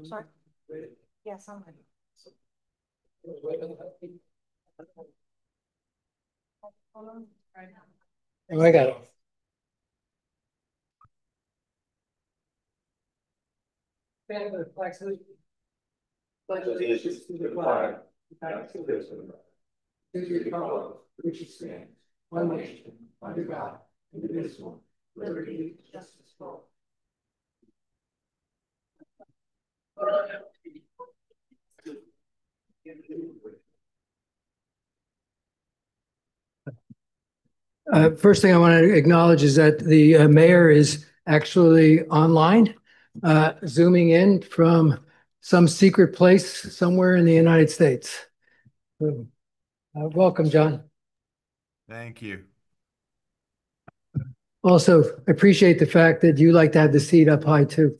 Sorry. Yes, I'm ready. Oh, I got it. Pledge allegiance to the flag of the United States of America, to the republic which stands one nation under God, indivisible, liberty and justice for all. First thing I want to acknowledge is that the mayor is actually online, zooming in from some secret place somewhere in the United States. Welcome, John. Thank you. Also, appreciate the fact that you like to have the seat up high too.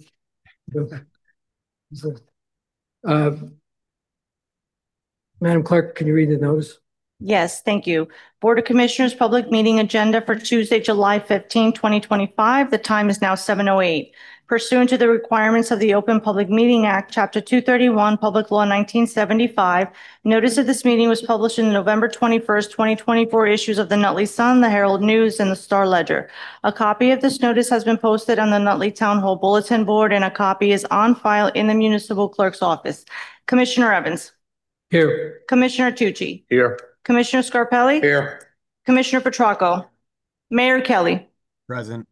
Madam Clerk, can you read the notice? Yes, thank you. Board of Commissioners public meeting agenda for Tuesday, July 15, 2025. The time is now 7:08. Pursuant to the requirements of the Open Public Meeting Act, Chapter 231, Public Law 1975, notice of this meeting was published in the November 21st, 2024 issues of the Nutley Sun, the Herald News, and the Star Ledger. A copy of this notice has been posted on the Nutley Town Hall Bulletin Board, and a copy is on file in the Municipal Clerk's office. Commissioner Evans. Here. Commissioner Tucci. Here. Commissioner Scarpelli? Here. Commissioner Petracco? Mayor Kelly? Present.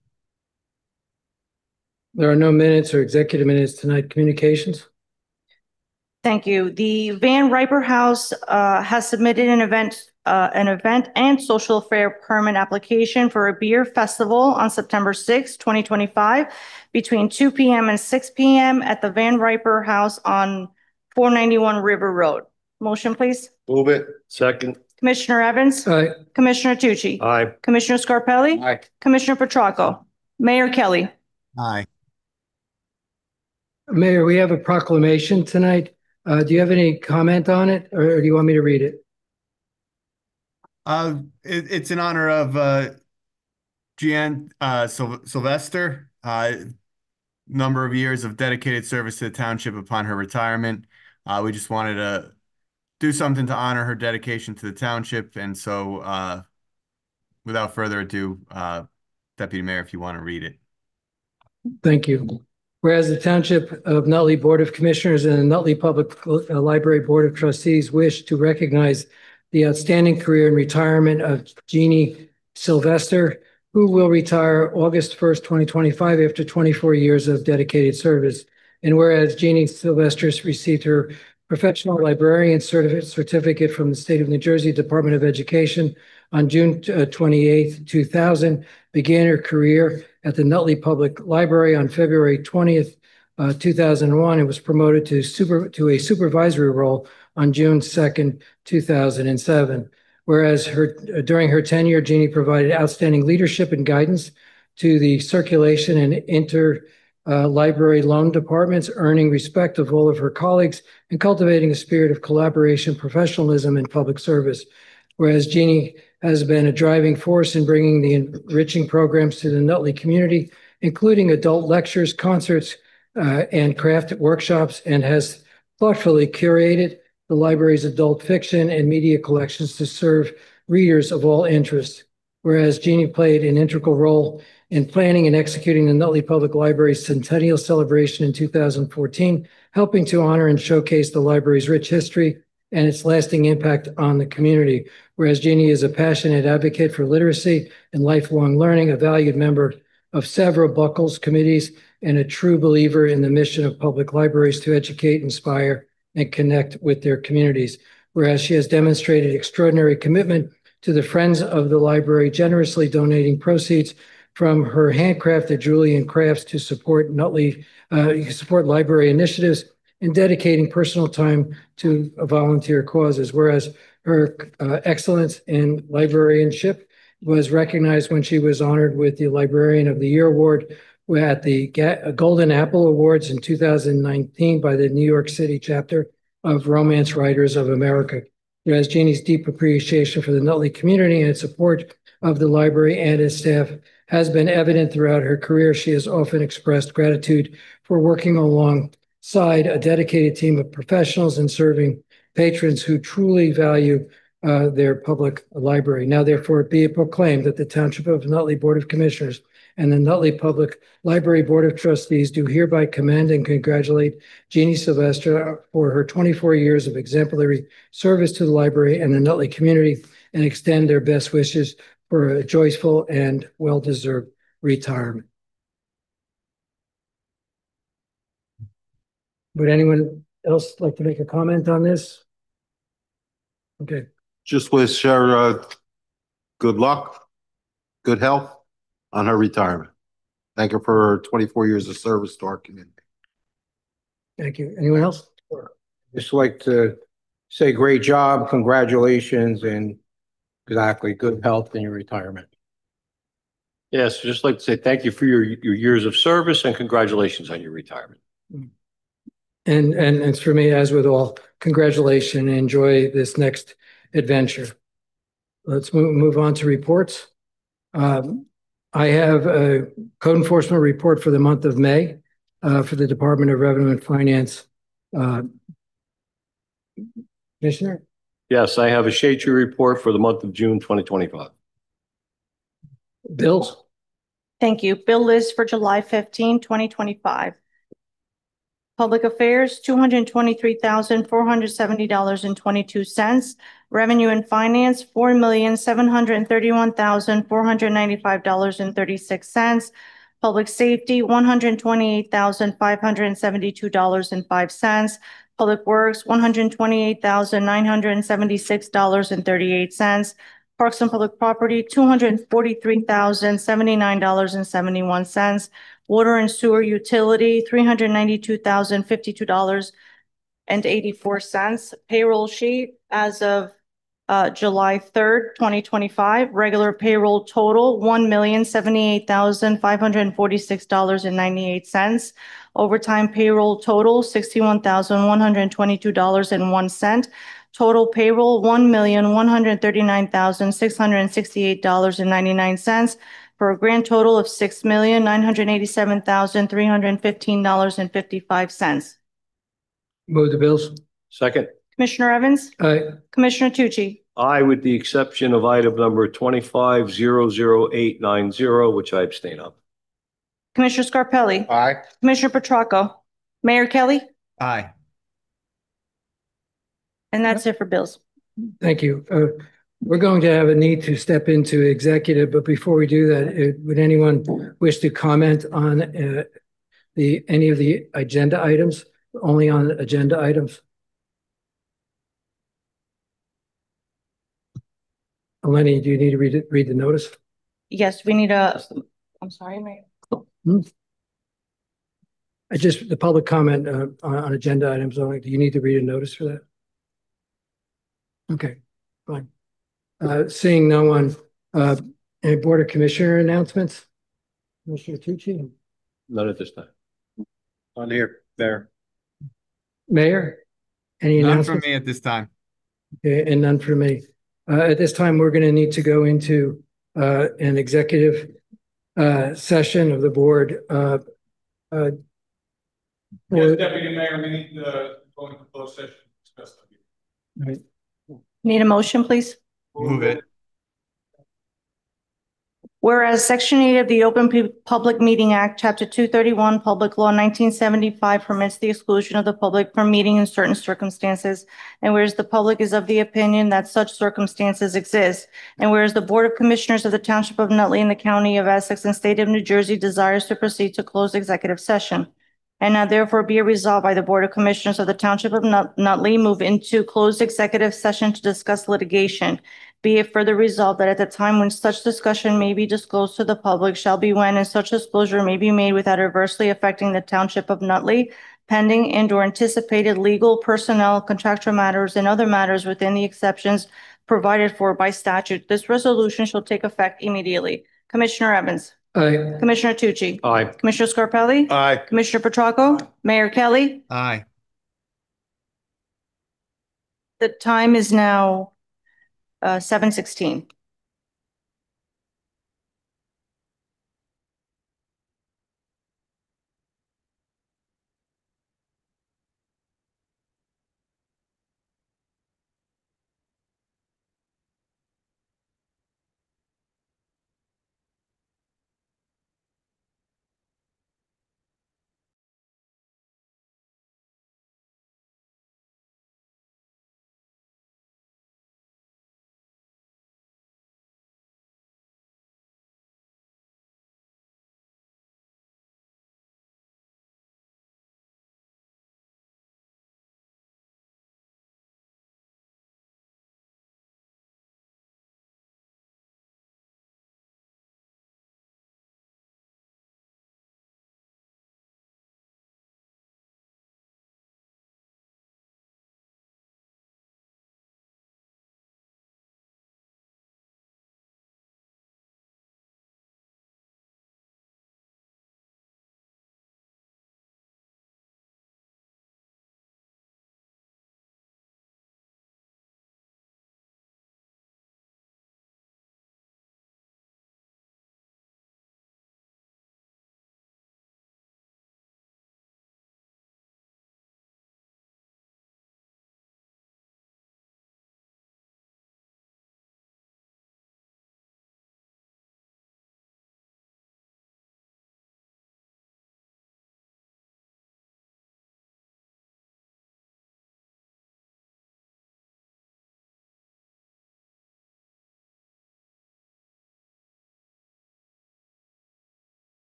There are no minutes or executive minutes tonight. Communications? Thank you. The Van Riper House has submitted an event and social affair permit application for a beer festival on September 6, 2025, between 2 p.m. and 6 p.m. at the Van Riper House on 491 River Road. Motion, please. Move it. Second. Commissioner Evans? Aye. Commissioner Tucci? Aye. Commissioner Scarpelli? Aye. Commissioner Petracco? Mayor Kelly? Aye. Mayor, we have a proclamation tonight. Do you have any comment on it, or do you want me to read it? It's in honor of Jeanne Sylvester. Number of years of dedicated service to the township upon her retirement. We just wanted to do something to honor her dedication to the township, and so without further ado, Deputy Mayor, if you want to read it. Thank you. Whereas the Township of Nutley Board of Commissioners and the Nutley Public Library Board of Trustees wish to recognize the outstanding career and retirement of Jeannie Sylvester, who will retire August 1st, 2025 after 24 years of dedicated service. And whereas Jeannie Sylvester received her professional librarian certificate from the State of New Jersey Department of Education on June 28th, 2000, began her career at the Nutley Public Library on February 20th, 2001, and was promoted to a supervisory role on June 2nd, 2007. Whereas during her tenure, Jeannie provided outstanding leadership and guidance to the circulation and interlibrary loan departments, earning respect of all of her colleagues and cultivating a spirit of collaboration, professionalism, and public service. Whereas Jeannie has been a driving force in bringing the enriching programs to the Nutley community, including adult lectures, concerts, and craft workshops, and has thoughtfully curated the library's adult fiction and media collections to serve readers of all interests. Whereas Jeannie played an integral role in planning and executing the Nutley Public Library's centennial celebration in 2014, helping to honor and showcase the library's rich history and its lasting impact on the community. Whereas Jeannie is a passionate advocate for literacy and lifelong learning, a valued member of several Buckles committees, and a true believer in the mission of public libraries to educate, inspire, and connect with their communities. Whereas she has demonstrated extraordinary commitment to the Friends of the Library, generously donating proceeds from her handcrafted Julian crafts to support library initiatives, and dedicating personal time to volunteer causes. Whereas her excellence in librarianship was recognized when she was honored with the Librarian of the Year Award at the Golden Apple Awards in 2019 by the New York City chapter of Romance Writers of America. Whereas Jeannie's deep appreciation for the Nutley community and support of the library and its staff has been evident throughout her career. She has often expressed gratitude for working alongside a dedicated team of professionals in serving patrons who truly value their public library. Now therefore be it proclaimed that the Township of Nutley Board of Commissioners and the Nutley Public Library Board of Trustees do hereby commend and congratulate Jeannie Sylvester for her 24 years of exemplary service to the library and the Nutley community, and extend their best wishes for a joyful and well-deserved retirement. Would anyone else like to make a comment on this? Okay. Just wish her good luck, good health on her retirement. Thank her for her 24 years of service to our community. Thank you. Anyone else? Just like to say great job, congratulations, and exactly good health in your retirement. Yes, just like to say thank you for your years of service and congratulations on your retirement. And it's for me, as with all, congratulations and enjoy this next adventure. Let's move on to reports. I have a code enforcement report for the month of May for the Department of Revenue and Finance. Commissioner? Yes, I have a shade tree report for the month of June 2025. Bills? Thank you. Bill list for July 15, 2025. Public Affairs, $223,470.22. Revenue and Finance, $4,731,495.36. Public Safety, $128,572.05. Public Works, $128,976.38. Parks and Public Property, $243,079.71. Water and Sewer Utility, $392,052.84. Payroll sheet as of July 3rd, 2025. Regular payroll total, $1,078,546.98. Overtime payroll total, $61,122.01. Total payroll, $1,139,668.99. For a grand total of $6,987,315.55. Move the bills. Second, Commissioner Evans? Aye. Commissioner Tucci? I, with the exception of item number 2500890, which I abstain on. Commissioner Scarpelli? Aye. Commissioner Petracco? Mayor Kelly? Aye. And that's it for bills. Thank you. We're going to have a need to step into executive, but before we do that, would anyone wish to comment on any of the agenda items? Only on agenda items? Eleni, do you need to read the notice? Yes, we need I'm sorry, Mayor. The public comment on agenda items only. Do you need to read a notice for that? Okay, fine. Seeing no one, any Board of Commissioner announcements? Commissioner Tucci? None at this time. On here, there. Mayor? Any None from announcements? me at this time. Okay, and none for me. At this time, we're going to need to go into an executive session of the board. Yes, Deputy Mayor, we need to go into closed session to discuss the Right. Need a motion, please? Move it. Whereas Section 8 of the Public Meeting Act, Chapter 231, Public Law 1975 permits the exclusion of the public from meeting in certain circumstances, and whereas the public is of the opinion that such circumstances exist, and whereas the Board of Commissioners of the Township of Nutley in the County of Essex and State of New Jersey desires to proceed to closed executive session. And now therefore be it resolved by the Board of Commissioners of the Township of Nutley move into closed executive session to discuss litigation. Be it further resolved that at the time when such discussion may be disclosed to the public shall be when and such disclosure may be made without adversely affecting the Township of Nutley, pending and or anticipated legal, personnel, contractual matters, and other matters within the exceptions provided for by statute. This resolution shall take effect immediately. Commissioner Evans? Aye. Commissioner Tucci? Aye. Commissioner Scarpelli? Aye. Commissioner Petracco? Mayor Kelly? Aye. The time is now 7:16.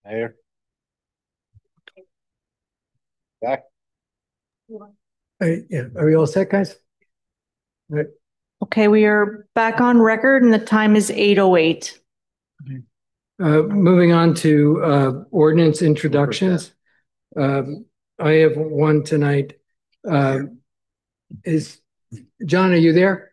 Mayor. Back. Yeah, are we all set, guys? Okay, we are back on record and the time is 8:08. Moving on to ordinance introductions. I have one tonight. Is John, are you there?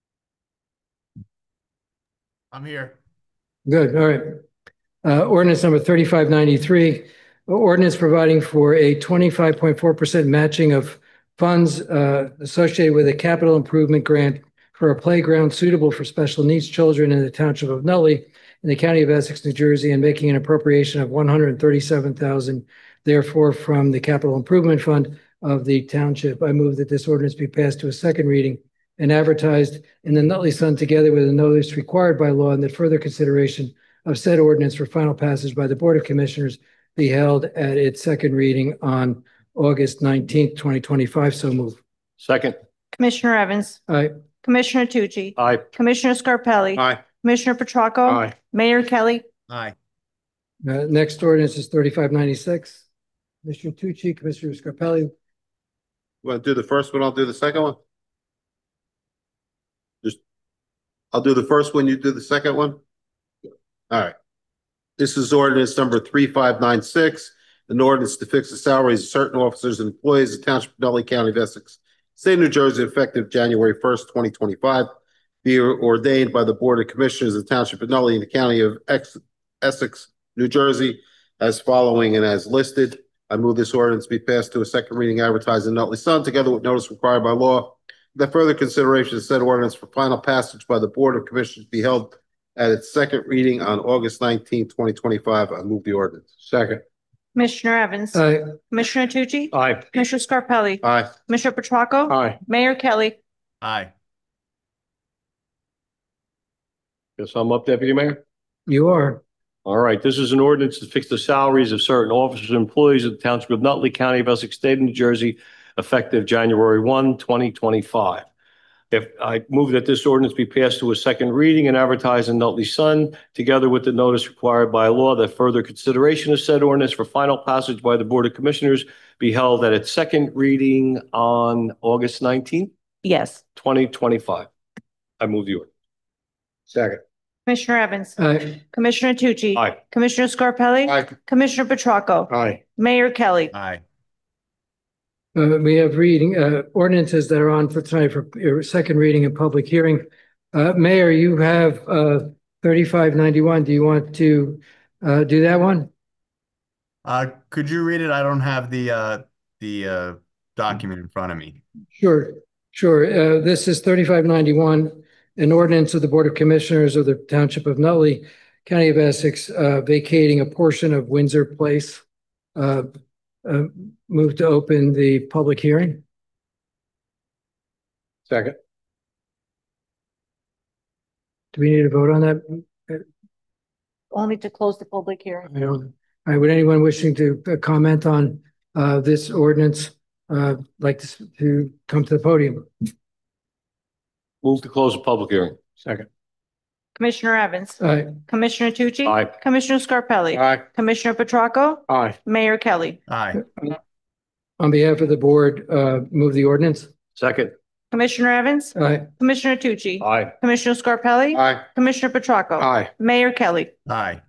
I'm here. Good, all right. Ordinance number 3593, ordinance providing for a 25.4% matching of funds associated with a capital improvement grant for a playground suitable for special needs children in the township of Nutley in the county of Essex, New Jersey, and making an appropriation of $137,000 therefore from the capital improvement fund of the township. I move that this ordinance be passed to a second reading and advertised in the Nutley Sun together with a notice required by law, and that further consideration of said ordinance for final passage by the Board of Commissioners be held at its second reading on August 19th, 2025. So move. Second. Commissioner Evans, Aye. Commissioner Tucci, Aye. Commissioner Scarpelli, Aye. Commissioner Petracco, Aye. Mayor Kelly. Aye. Next ordinance is 3596. Commissioner Tucci, Commissioner Scarpelli. Want to do the first one? I'll do the second one. I'll do the first one, you do the second one? All right. This is ordinance number 3596, an ordinance to fix the salaries of certain officers and employees of Township of Nutley County of Essex, State of New Jersey, effective January 1st, 2025. Be ordained by the Board of Commissioners of the Township of Nutley in the County of Essex, New Jersey, as following and as listed. I move this ordinance be passed to a second reading, advertised in Nutley Sun, together with notice required by law. That further consideration of said ordinance for final passage by the Board of Commissioners be held at its second reading on August 19th, 2025. I move the ordinance. Second. Commissioner Evans, Aye. Commissioner Tucci, Aye. Commissioner Scarpelli, Aye. Commissioner Petracco, Aye. Mayor Kelly. Aye. Guess I'm up, Deputy Mayor. You are. All right, this is an ordinance to fix the salaries of certain officers and employees of the Township of Nutley County of Essex, State of New Jersey, effective January 1, 2025. If I move that this ordinance be passed to a second reading and advertised in Nutley Sun, together with the notice required by law, that further consideration of said ordinance for final passage by the Board of Commissioners be held at its second reading on August 19th, Yes. 2025. I move the order. Second. Commissioner Evans, Aye. Commissioner Tucci, Aye. Commissioner Scarpelli, Aye. Commissioner Petracco, Aye. Mayor Kelly. Aye. We have reading ordinances that are on for tonight for your second reading and public hearing. Mayor, you have 3591. Do you want to do that one? Could you read it? I don't have the document in front of me. Sure. This is 3591, an ordinance of the Board of Commissioners of the Township of Nutley, County of Essex, vacating a portion of Windsor Place. Move to open the public hearing. Second. Do we need to vote on that? Only to close the public hearing. I don't. All right, would anyone wishing to comment on this ordinance like to come to the podium? Move to close the public hearing. Second. Commissioner Evans, Aye. Commissioner Tucci, Aye. Commissioner Scarpelli, Aye. Commissioner Petracco, Aye. Mayor Kelly. Aye. On behalf of the board, move the ordinance. Second. Commissioner Evans, Aye. Commissioner Tucci, Aye. Commissioner Scarpelli, Aye. Commissioner Petracco, Aye. Mayor Kelly. Aye.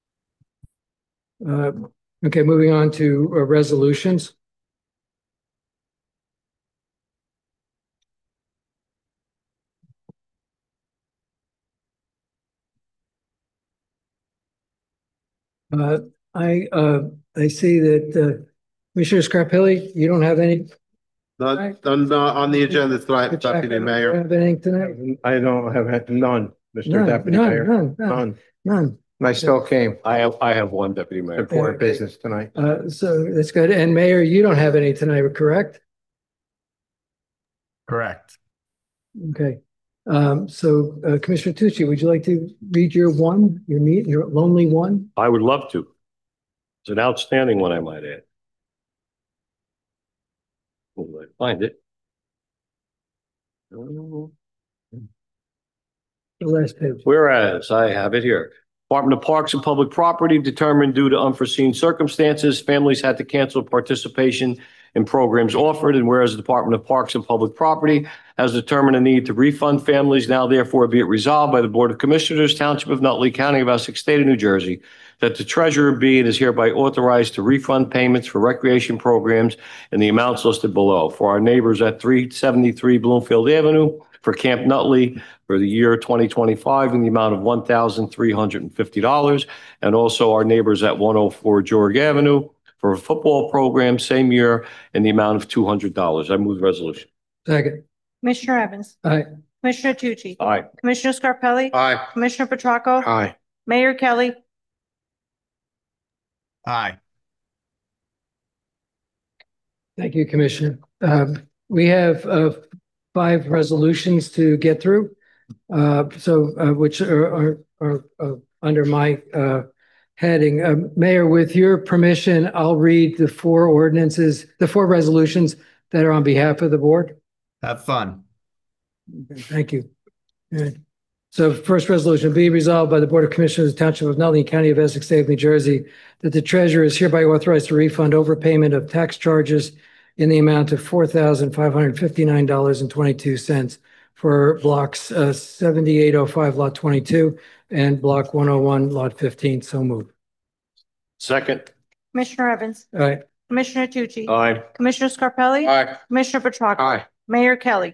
Okay, moving on to resolutions. I see that Commissioner Scarpelli, you don't have any. None on the agenda tonight, Deputy Mayor. Have anything tonight? I don't have none, Mr. Deputy Mayor. None. None. And I still came. I have one, Deputy Mayor. Important business tonight. So that's good. And Mayor, you don't have any tonight, correct? Correct. Okay. So Commissioner Tucci, would you like to read your lonely one? I would love to. It's an outstanding one, I might add. Will I find it? The last page. Whereas I have it here. Department of Parks and Public Property determined due to unforeseen circumstances, families had to cancel participation in programs offered. And whereas the Department of Parks and Public Property has determined a need to refund families, now therefore be it resolved by the Board of Commissioners, Township of Nutley, County of Essex, State of New Jersey, that the treasurer be and is hereby authorized to refund payments for recreation programs in the amounts listed below. For our neighbors at 373 Bloomfield Avenue, for Camp Nutley for the year 2025 in the amount of $1,350. And also our neighbors at 104 George Avenue for a football program, same year, in the amount of $200. I move the resolution. Second. Commissioner Evans. Aye. Commissioner Tucci. Aye. Commissioner Scarpelli. Aye. Commissioner Petracco. Aye. Mayor Kelly. Aye. Thank you, Commissioner. We have 5 resolutions to get through, which are under my heading. Mayor, with your permission, I'll read the 4 resolutions that are on behalf of the board. Have fun. Okay, thank you. All right. So first resolution, be resolved by the Board of Commissioners of the Township of Nutley, County of Essex, State of New Jersey, that the treasurer is hereby authorized to refund overpayment of tax charges in the amount of $4,559.22 for blocks 7805 lot 22 and block 101 lot 15. So moved. Second. Commissioner Evans. All right. Commissioner Tucci. Aye. Commissioner Scarpelli. Aye. Commissioner Petracco. Aye. Mayor Kelly.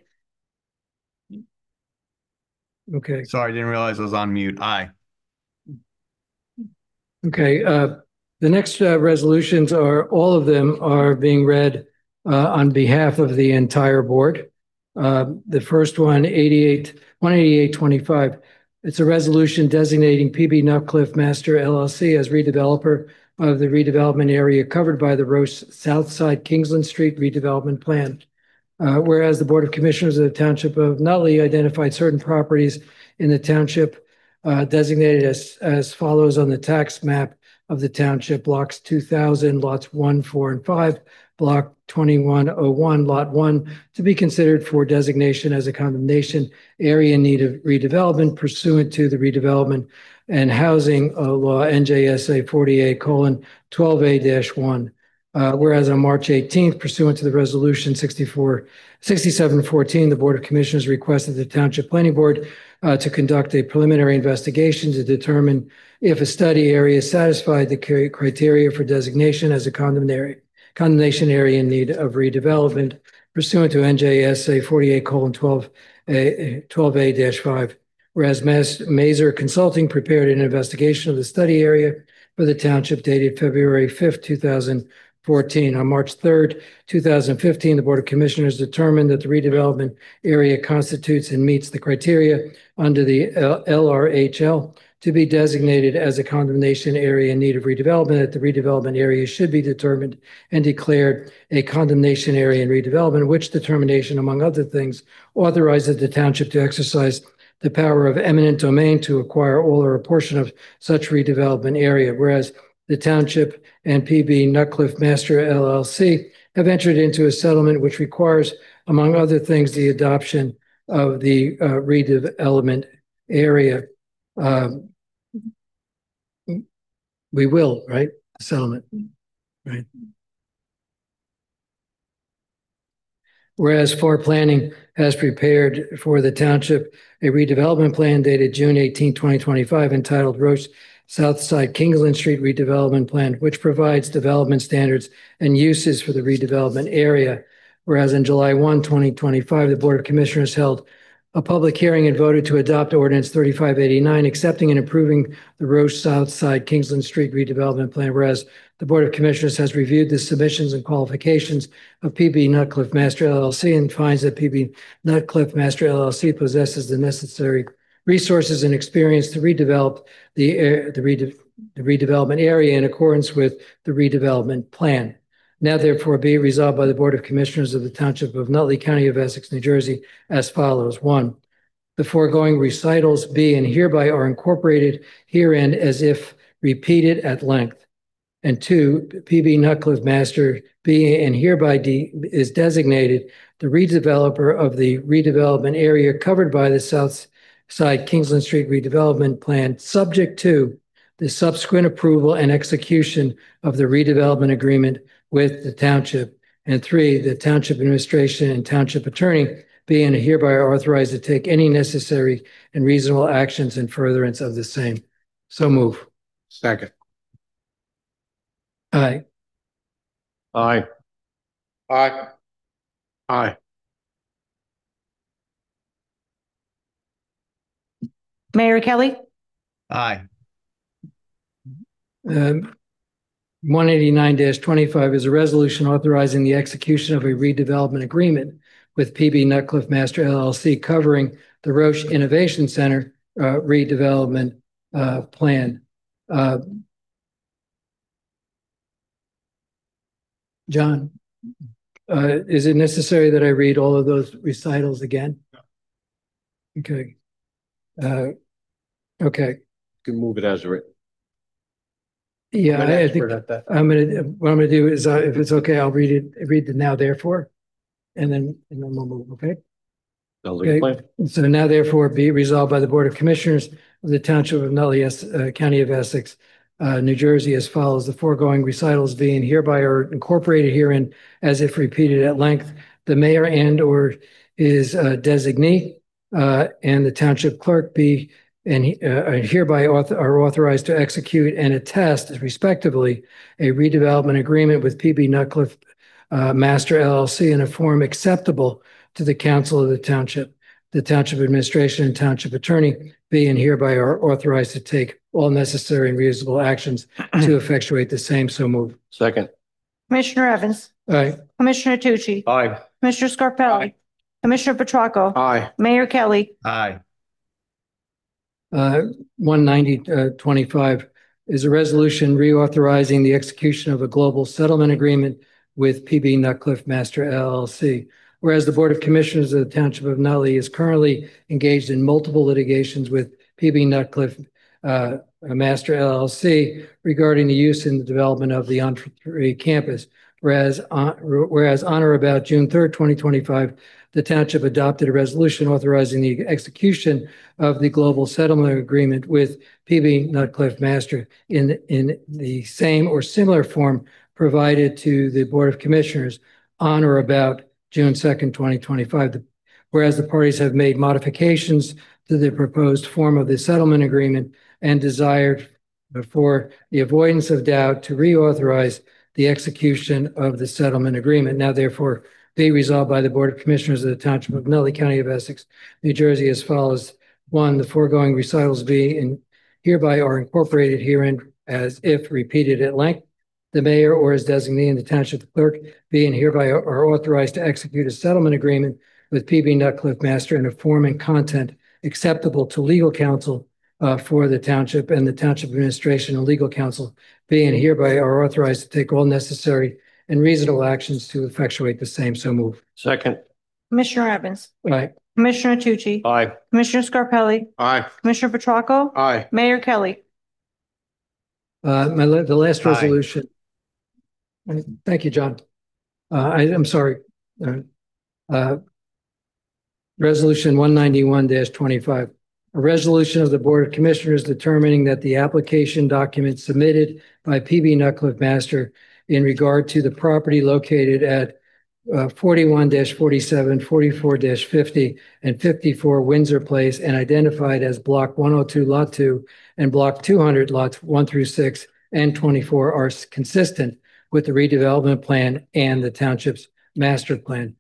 Okay. Sorry, didn't realize I was on mute. Aye. Okay. The next resolutions are, all of them are being read on behalf of the entire board. The first one, 18825. It's a resolution designating PB Nutcliff Master LLC as redeveloper of the redevelopment area covered by the Roche Southside Kingsland Street redevelopment plan. Whereas the Board of Commissioners of the Township of Nutley identified certain properties in the township designated as follows on the tax map of the township: blocks 2000, lots 1, 4, and 5, block 2101, lot 1, to be considered for designation as a condemnation area in need of redevelopment pursuant to the redevelopment and housing law NJSA 48:12A-1. Whereas on March 18th, pursuant to the resolution 6714, the Board of Commissioners requested the Township Planning Board to conduct a preliminary investigation to determine if a study area satisfied the criteria for designation as a condemnation area in need of redevelopment pursuant to NJSA 48:12A-5. Whereas Mazer Consulting prepared an investigation of the study area for the township dated February 5th, 2014. On March 3rd, 2015, the Board of Commissioners determined that the redevelopment area constitutes and meets the criteria under the LRHL to be designated as a condemnation area in need of redevelopment, that the redevelopment area should be determined and declared a condemnation area in redevelopment, which determination, among other things, authorizes the township to exercise the power of eminent domain to acquire all or a portion of such redevelopment area. Whereas the township and PB Nutcliff Master LLC have entered into a settlement which requires, among other things, the adoption of the redevelopment area. We will, right? Settlement, right? Whereas FAR Planning has prepared for the township a redevelopment plan dated June 18, 2025, entitled Roche Southside Kingsland Street Redevelopment Plan, which provides development standards and uses for the redevelopment area. Whereas on July 1, 2025, the Board of Commissioners held a public hearing and voted to adopt Ordinance 3589, accepting and approving the Roche Southside Kingsland Street Redevelopment Plan. Whereas the Board of Commissioners has reviewed the submissions and qualifications of PB Nutcliff Master LLC and finds that PB Nutcliff Master LLC possesses the necessary resources and experience to redevelop the redevelopment area in accordance with the redevelopment plan. Now, therefore, be resolved by the Board of Commissioners of the Township of Nutley, County of Essex, New Jersey, as follows. 1, the foregoing recitals be and hereby are incorporated herein as if repeated at length. And 2, PB Nutcliff Master be and hereby is designated the redeveloper of the redevelopment area covered by the South Side Kingsland Street Redevelopment Plan, subject to the subsequent approval and execution of the redevelopment agreement with the township. And 3, the township administration and township attorney be and hereby are authorized to take any necessary and reasonable actions in furtherance of the same. So move. Second. Aye. Aye. Aye. Aye. Mayor Kelly. Aye. 189-25 is a resolution authorizing the execution of a redevelopment agreement with PB Nutcliff Master LLC covering the Roche Innovation Center redevelopment plan. John, is it necessary that I read all of those recitals again? No. Okay. Okay. You can move it as written. Yeah, I'm an I think expert at that. what I'm gonna do is, if it's okay, I'll read the now therefore, and then we'll move, okay? Sounds like a plan. So now therefore be resolved by the Board of Commissioners of the Township of Nutley, County of Essex, New Jersey as follows: the foregoing recitals being hereby are incorporated herein as if repeated at length, the mayor and or his designee and the township clerk be and hereby are authorized to execute and attest respectively a redevelopment agreement with PB Nutcliff Master LLC in a form acceptable to the council of the township administration and township attorney be and hereby are authorized to take all necessary and reasonable actions to effectuate the same. So move. Second. Commissioner Evans. Aye. Commissioner Tucci. Aye. Commissioner Scarpelli. Aye. Commissioner Petracco. Aye. Mayor Kelly. Aye. 190-25 is a resolution reauthorizing the execution of a global settlement agreement with PB Nutcliff Master LLC. Whereas the Board of Commissioners of the Township of Nutley is currently engaged in multiple litigations with PB Nutcliff Master LLC regarding the use and the development of the Entree campus. Whereas on or about June 3rd, 2025, the township adopted a resolution authorizing the execution of the global settlement agreement with PB Nutcliff Master in the same or similar form provided to the Board of Commissioners on or about June 2nd, 2025. Whereas the parties have made modifications to the proposed form of the settlement agreement and desired, for the avoidance of doubt, to reauthorize the execution of the settlement agreement. Now, therefore, be resolved by the Board of Commissioners of the Township of Nutley, County of Essex, New Jersey, as follows. 1, the foregoing recitals be and hereby are incorporated herein as if repeated at length. The mayor or his designee and the township clerk be and hereby are authorized to execute a settlement agreement with PB Nutcliff Master in a form and content acceptable to legal counsel for the township and the township administration and legal counsel be and hereby are authorized to take all necessary and reasonable actions to effectuate the same. So move. Second. Commissioner Evans. Aye. Commissioner Tucci. Aye. Commissioner Scarpelli. Aye. Commissioner Petracco. Aye. Mayor Kelly. The last Aye. resolution. Thank you, John. I'm sorry. Resolution 191-25. A resolution of the Board of Commissioners determining that the application document submitted by PB Nutcliff Master in regard to the property located at 41-47, 44-50, and 54 Windsor Place and identified as Block 102, Lot 2, and Block 200, Lots 1 through 6 and 24 are consistent with the redevelopment plan and the township's master plan.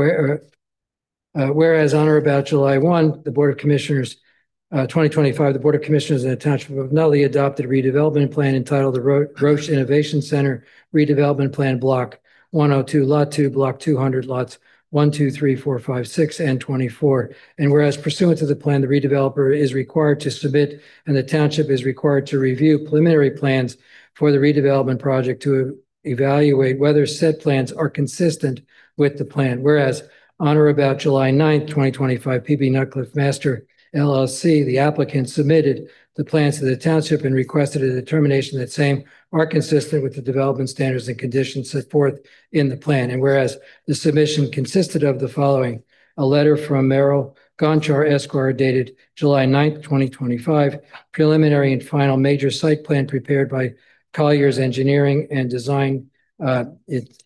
Whereas on or about July 1, the Board of Commissioners 2025, the Board of Commissioners in the Township of Nutley adopted a redevelopment plan entitled the Roche Innovation Center Redevelopment Plan Block 102, Lot 2, Block 200, Lots 1, 2, 3, 4, 5, 6, and 24. And whereas pursuant to the plan, the redeveloper is required to submit and the township is required to review preliminary plans for the redevelopment project to evaluate whether said plans are consistent with the plan. Whereas on or about July 9th, 2025, PB Nutcliff Master LLC, the applicant, submitted the plans to the township and requested a determination that same are consistent with the development standards and conditions set forth in the plan. And whereas the submission consisted of the following: a letter from Merrill Gonchar Esquire dated July 9th, 2025. Preliminary and final major site plan prepared by Collier's Engineering and Design. That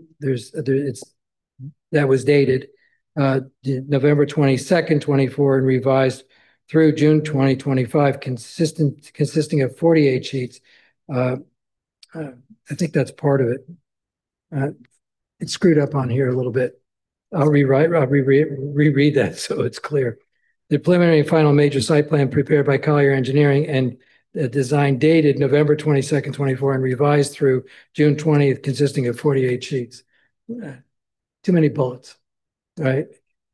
was dated November 22nd, 24, and revised through June 2025, consisting of 48 sheets. I think that's part of it. It's screwed up on here a little bit. I'll reread that so it's clear. The preliminary and final major site plan prepared by Collier Engineering and design dated November 22nd, 24, and revised through June 20th, consisting of 48 sheets. Too many bullets, right?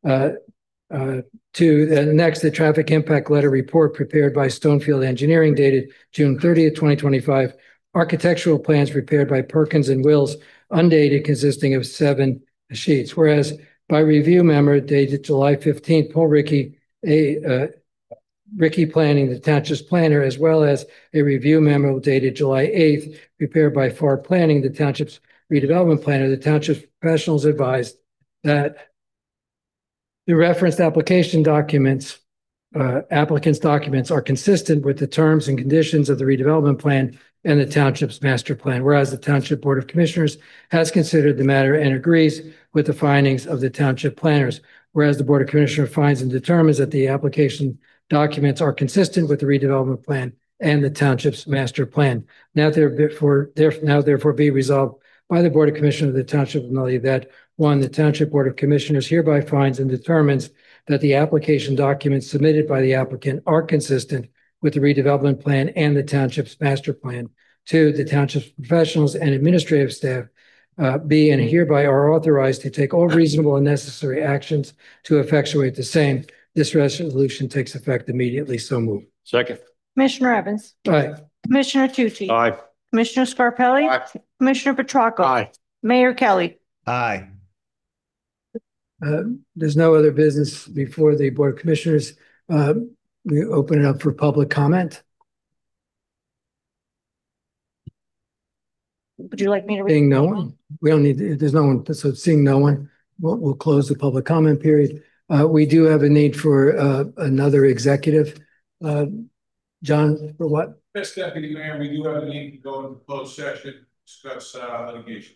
Next, the traffic impact letter report prepared by Stonefield Engineering dated June 30th, 2025. Architectural plans prepared by Perkins and Wills, undated, consisting of 7 sheets. Whereas by review member dated July 15th, Paul Ricky Planning, the township's planner, as well as a review memo dated July 8th, prepared by FAR Planning, the township's redevelopment planner. The township's professionals advised that the referenced application documents, applicant's documents are consistent with the terms and conditions of the redevelopment plan and the township's master plan, whereas the Township Board of Commissioners has considered the matter and agrees with the findings of the township planners, whereas the Board of Commissioners finds and determines that the application documents are consistent with the redevelopment plan and the township's master plan. Now therefore be resolved by the Board of Commissioners of the Township of Nutley that 1, the Township Board of Commissioners hereby finds and determines that the application documents submitted by the applicant are consistent with the redevelopment plan and the township's master plan. 2, the township's professionals and administrative staff be and hereby are authorized to take all reasonable and necessary actions to effectuate the same. This resolution takes effect immediately. So moved. Second. Commissioner Evans. Aye. Commissioner Tucci. Aye. Commissioner Scarpelli. Aye. Commissioner Petracca. Aye. Mayor Kelly. Aye. There's no other business before the Board of Commissioners. We open it up for public comment. Would you like me to read? Seeing no one, we don't need, there's no one, so seeing no one, we'll close the public comment period. We do have a need for another executive. John, for what? Yes, Deputy Mayor, we do have a need to go into closed session, discuss litigation.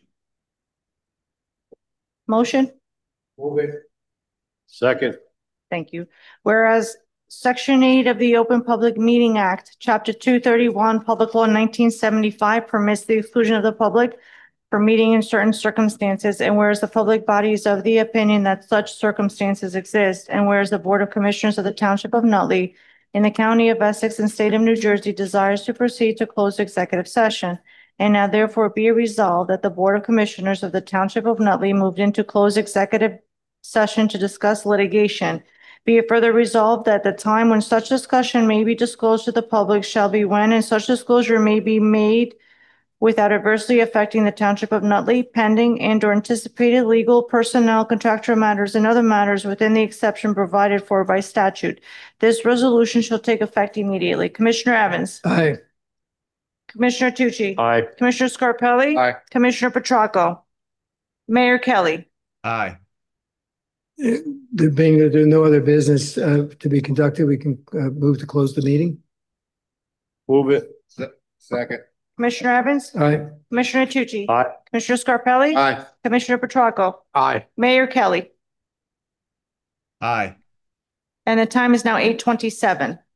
Motion? Move it. Second. Thank you. Whereas Section 8 of the Open Public Meeting Act, Chapter 231, Public Law 1975 permits the exclusion of the public from meeting in certain circumstances, and whereas the public body is of the opinion that such circumstances exist, and whereas the Board of Commissioners of the Township of Nutley in the County of Essex and State of New Jersey desires to proceed to close executive session, and now therefore be resolved that the Board of Commissioners of the Township of Nutley moved into closed executive session to discuss litigation. Be it further resolved that the time when such discussion may be disclosed to the public shall be when and such disclosure may be made without adversely affecting the Township of Nutley, pending and or anticipated legal, personnel, contractual matters, and other matters within the exception provided for by statute. This resolution shall take effect immediately. Commissioner Evans. Aye. Commissioner Tucci. Aye. Commissioner Scarpelli. Aye. Commissioner Petracca. Mayor Kelly. Aye. There being that there's no other business to be conducted, we can move to close the meeting. Move it. Second. Commissioner Evans. Aye. Commissioner Tucci. Aye. Commissioner Scarpelli. Aye. Commissioner Petracca. Aye. Mayor Kelly. Aye. And the time is now 8:27.